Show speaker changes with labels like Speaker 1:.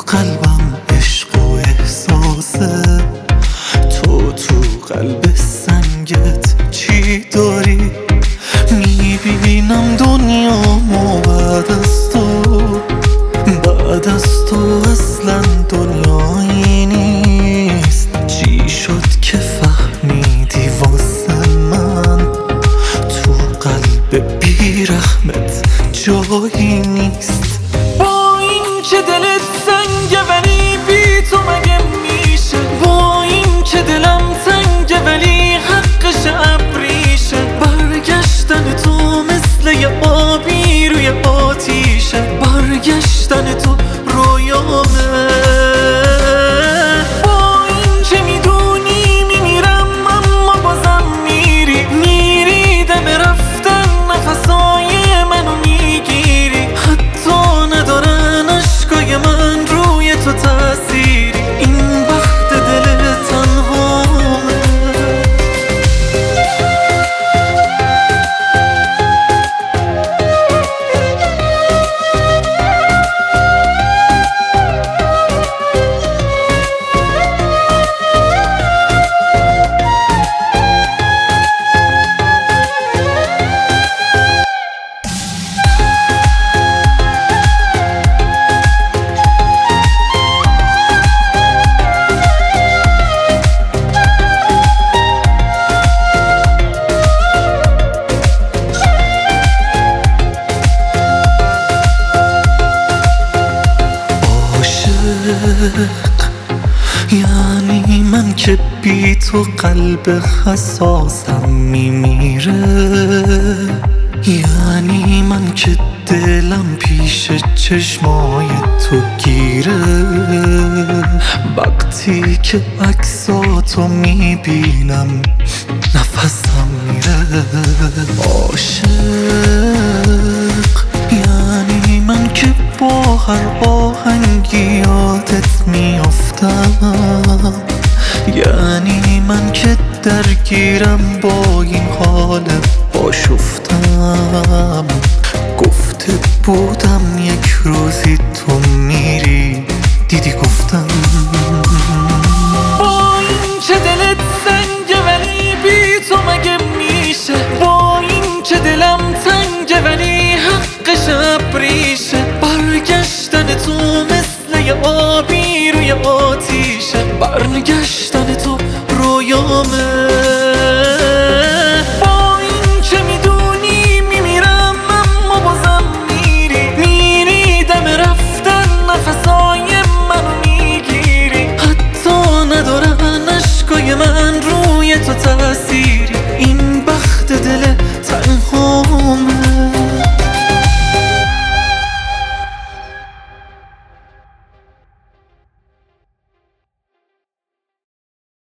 Speaker 1: قلبم عشق و احساسه، تو قلب سنگت چی داری؟ میبینم دنیامو بعد از تو اصلا دنیایی نیست. چی شد که فهمیدی واسه من تو قلب بیرحمت جایی نیست؟ با این که دلت سنگه ولی بی تو مگه میشه؟ با این که دلم تنگه ولی حقش ابریشه؟ برگشتن تو مثل یه آبی روی آتیشه، برگشتن تو رویامه. با این که میدونی میمیرم اما بازم میری دم رفتن نفسای منو میگیری، حتی ندارن عشقای من روی تو تأثیری. این وقت دل تنهامه. یعنی من که بی تو قلب حساسم میمیره، یعنی من که دلم پیش چشمای تو گیره. وقتی که عکساتو میبینم نفسم میره. عاشق یعنی من که با هر آهنگی یادت میافتم، یعنی من که درگیرم با این حال آشفتم. گفته بودم یک روزی تو میری، دیدی